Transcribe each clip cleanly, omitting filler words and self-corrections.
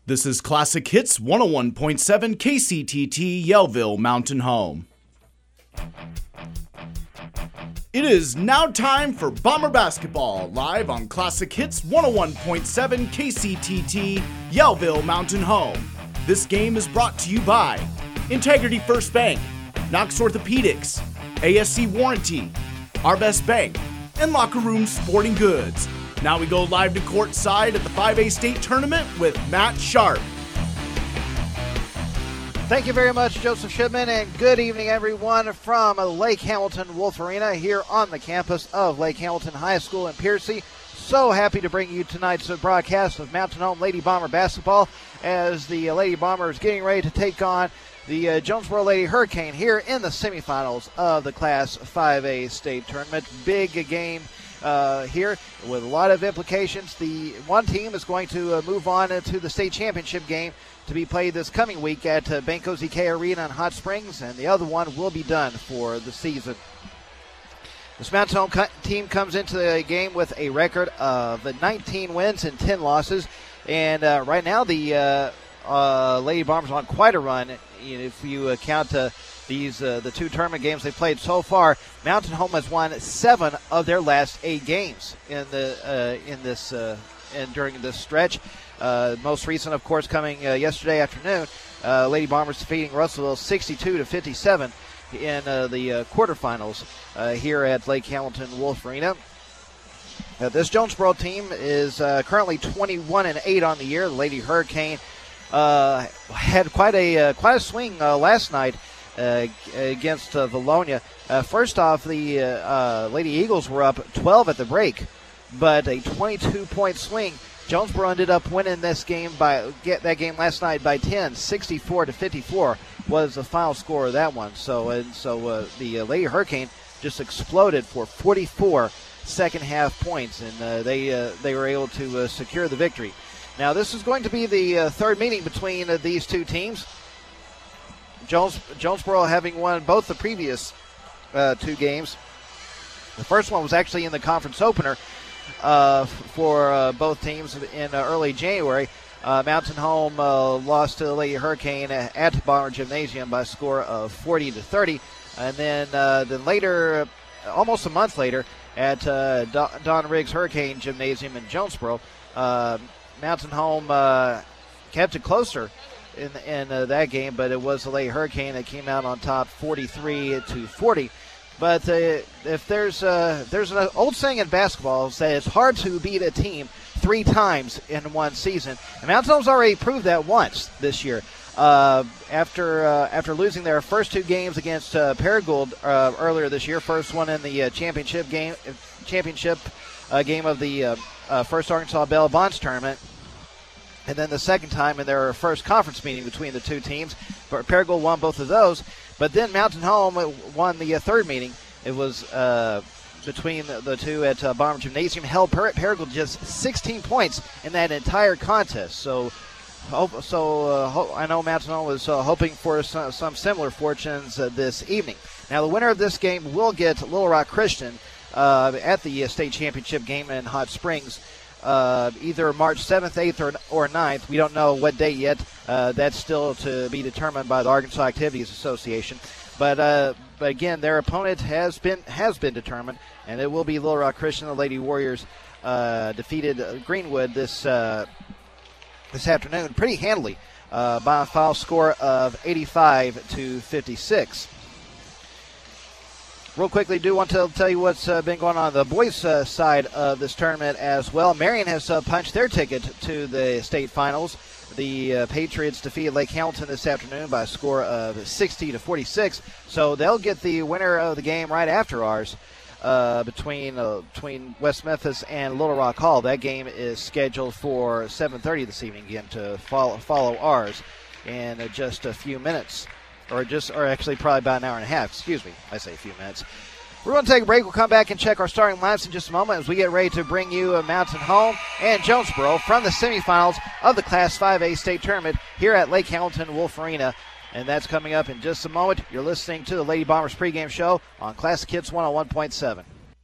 This is Classic Hits 101.7 KCTT Yellville Mountain Home. It is now time for Bomber Basketball, live on Classic Hits 101.7 KCTT Yellville Mountain Home. This game is brought to you by Integrity First Bank, Knox Orthopedics, ASC Warranty, Our Best Bank, and Locker Room Sporting Goods. Now we go live to courtside at the 5A State Tournament with Matt Sharp. Thank you very much, Joseph Shipman, and good evening, everyone, from Lake Hamilton Wolf Arena here on the campus of Lake Hamilton High School in Piercy. So happy to bring you tonight's broadcast of Mountain Home Lady Bomber basketball as the Lady Bombers getting ready to take on the Jonesboro Lady Hurricane here in the semifinals of the Class 5A State Tournament. Big game here with a lot of implications. The one team is going to move on to the state championship game to be played this coming week at Banco ZK Arena in Hot Springs, and the other one will be done for the season. This Mountain Home team comes into the game with a record of 19 wins and 10 losses, and right now the Lady Bombers are on quite a run. If you count the two tournament games they've played so far, Mountain Home has won 7 of their last 8 games during this stretch. Most recent, of course, coming yesterday afternoon. Lady Bombers defeating Russellville 62-57 in the quarterfinals here at Lake Hamilton Wolf Arena. This Jonesboro team is currently 21-8 on the year. The Lady Hurricane had quite a swing last night against Valonia. First off, the Lady Eagles were up 12 at the break, but a 22-point swing. Jonesboro ended up winning that game last night by 10, 64-54 was the final score of that one. So the Lady Hurricane just exploded for 44 second half points, and they were able to secure the victory. Now this is going to be the third meeting between these two teams. Jonesboro having won both the previous 2 games. The first one was actually in the conference opener for both teams in early January. Mountain Home lost to the Lady Hurricane at Bomber Gymnasium by a score of 40-30. And then later, almost a month later, at Don Riggs Hurricane Gymnasium in Jonesboro, Mountain Home kept it closer in that game, but it was the Lady Hurricane that came out on top 43-40. But if there's an old saying in basketball that it's hard to beat a team 3 times in one season, and Mountain Home's already proved that once this year. After losing their first 2 games against Paragould earlier this year, first one in the championship game of the First Arkansas Bell Bonds tournament, and then the second time in their first conference meeting between the 2 teams. Paragould won both of those. But then Mountain Home won the third meeting. It was between the two at Bomber Gymnasium. Held Paragould just 16 points in that entire contest. So I know Mountain Home was hoping for some similar fortunes this evening. Now the winner of this game will get Little Rock Christian at the state championship game in Hot Springs. Either March 7th, 8th, or 9th. We don't know what date yet. That's still to be determined by the Arkansas Activities Association. But again, their opponent has been determined, and it will be Little Rock Christian. The Lady Warriors defeated Greenwood this afternoon pretty handily by a final score of 85-56. Real quickly, do want to tell you what's been going on the boys' side of this tournament as well. Marion has punched their ticket to the state finals. The Patriots defeated Lake Hamilton this afternoon by a score of 60-46. So they'll get the winner of the game right after ours between West Memphis and Little Rock Hall. That game is scheduled for 7:30 this evening again to follow ours in just a few minutes. Or actually probably about an hour and a half. Excuse me. I say a few minutes. We're going to take a break. We'll come back and check our starting lineups in just a moment as we get ready to bring you a Mountain Home and Jonesboro from the semifinals of the Class 5A State Tournament here at Lake Hamilton Wolf Arena. And that's coming up in just a moment. You're listening to the Lady Bombers pregame show on Classic Hits 101.7.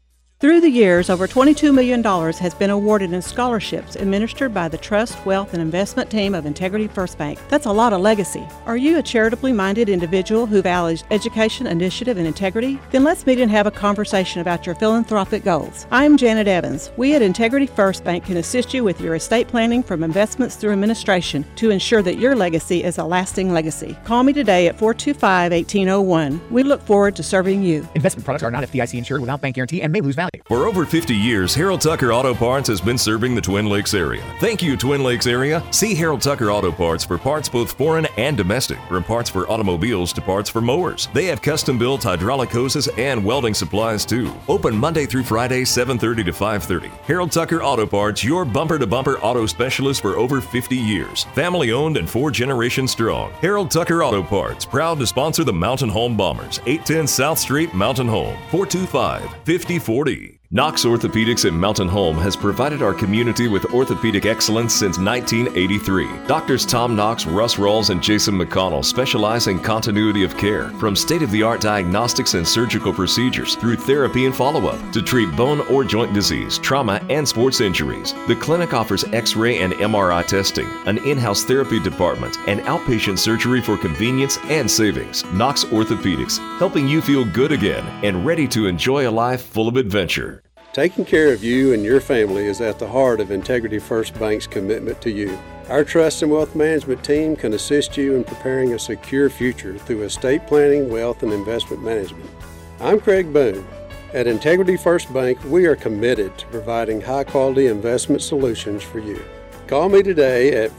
Through the years, over $22 million has been awarded in scholarships administered by the Trust, Wealth, and Investment team of Integrity First Bank. That's a lot of legacy. Are you a charitably minded individual who values education, initiative, and integrity? Then let's meet and have a conversation about your philanthropic goals. I'm Janet Evans. We at Integrity First Bank can assist you with your estate planning from investments through administration to ensure that your legacy is a lasting legacy. Call me today at 425-1801. We look forward to serving you. Investment products are not FDIC insured without bank guarantee and may lose value. For over 50 years, Harold Tucker Auto Parts has been serving the Twin Lakes area. Thank you, Twin Lakes area. See Harold Tucker Auto Parts for parts both foreign and domestic, from parts for automobiles to parts for mowers. They have custom-built hydraulic hoses and welding supplies too. Open Monday through Friday, 7:30 to 5:30. Harold Tucker Auto Parts, your bumper-to-bumper auto specialist for over 50 years. Family-owned and 4 generations strong. Harold Tucker Auto Parts, proud to sponsor the Mountain Home Bombers. 810 South Street, Mountain Home. 425-5040. Knox Orthopedics in Mountain Home has provided our community with orthopedic excellence since 1983. Doctors Tom Knox, Russ Rawls, and Jason McConnell specialize in continuity of care, from state-of-the-art diagnostics and surgical procedures through therapy and follow-up to treat bone or joint disease, trauma, and sports injuries. The clinic offers X-ray and MRI testing, an in-house therapy department, and outpatient surgery for convenience and savings. Knox Orthopedics, helping you feel good again and ready to enjoy a life full of adventure. Taking care of you and your family is at the heart of Integrity First Bank's commitment to you. Our Trust and Wealth Management team can assist you in preparing a secure future through estate planning, wealth, and investment management. I'm Craig Boone. At Integrity First Bank, we are committed to providing high-quality investment solutions for you. Call me today at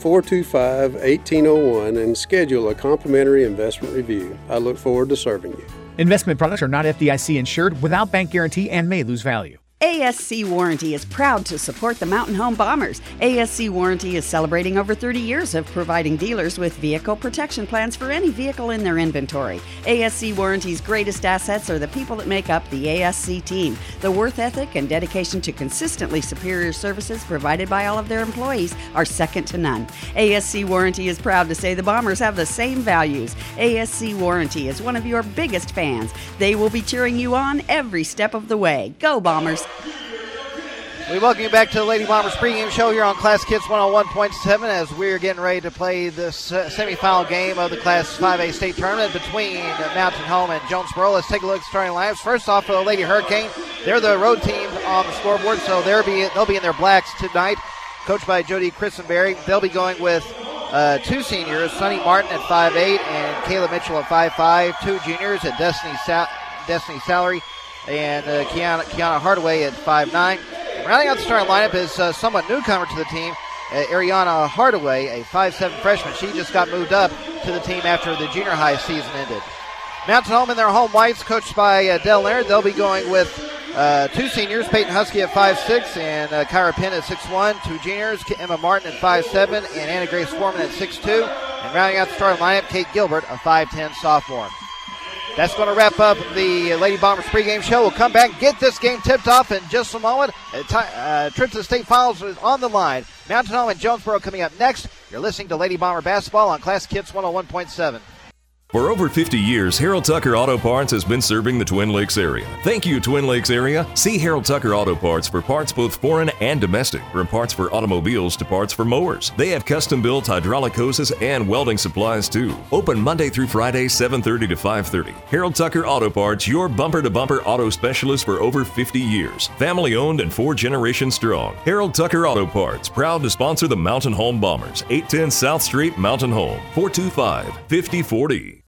425-1801 and schedule a complimentary investment review. I look forward to serving you. Investment products are not FDIC insured without bank guarantee and may lose value. ASC Warranty is proud to support the Mountain Home Bombers. ASC Warranty is celebrating over 30 years of providing dealers with vehicle protection plans for any vehicle in their inventory. ASC Warranty's greatest assets are the people that make up the ASC team. The worth ethic and dedication to consistently superior services provided by all of their employees are second to none. ASC Warranty is proud to say the Bombers have the same values. ASC Warranty is one of your biggest fans. They will be cheering you on every step of the way. Go Bombers! We welcome you back to the Lady Bombers pregame show here on Classic Hits 101.7 as we're getting ready to play this semifinal game of the Class 5A state tournament between Mountain Home and Jonesboro. Let's take a look at starting lineups. First off, for the Lady Hurricane, they're the road team on the scoreboard, so they'll be in their blacks tonight, coached by Jody Christenberry. They'll be going with 2 seniors, Sonny Martin at 5'8", and Kayla Mitchell at 5'5", 2 juniors at Destiny Salary and Kiana Hardaway at 5'9". Rounding out the starting lineup is somewhat newcomer to the team, Ariana Hardaway, a 5'7" freshman. She just got moved up to the team after the junior high season ended. Mountain Home in their home whites, coached by Dell Leonard. They'll be going with 2 seniors, Peyton Husky at 5'6", and Kyra Penn at 6'1", 2 juniors, Emma Martin at 5'7", and Anna Grace Foreman at 6'2", and rounding out the starting lineup, Kate Gilbert, a 5'10" sophomore. That's going to wrap up the Lady Bombers pregame show. We'll come back and get this game tipped off in just a moment. Trip to the state finals is on the line. Mountain Home and Jonesboro coming up next. You're listening to Lady Bomber Basketball on Classic Hits 101.7. For over 50 years, Harold Tucker Auto Parts has been serving the Twin Lakes area. Thank you, Twin Lakes area. See Harold Tucker Auto Parts for parts both foreign and domestic, from parts for automobiles to parts for mowers. They have custom-built hydraulic hoses and welding supplies too. Open Monday through Friday, 7:30 to 5:30. Harold Tucker Auto Parts, your bumper-to-bumper auto specialist for over 50 years. Family-owned and 4 generations strong. Harold Tucker Auto Parts, proud to sponsor the Mountain Home Bombers. 810 South Street, Mountain Home. 425-5040.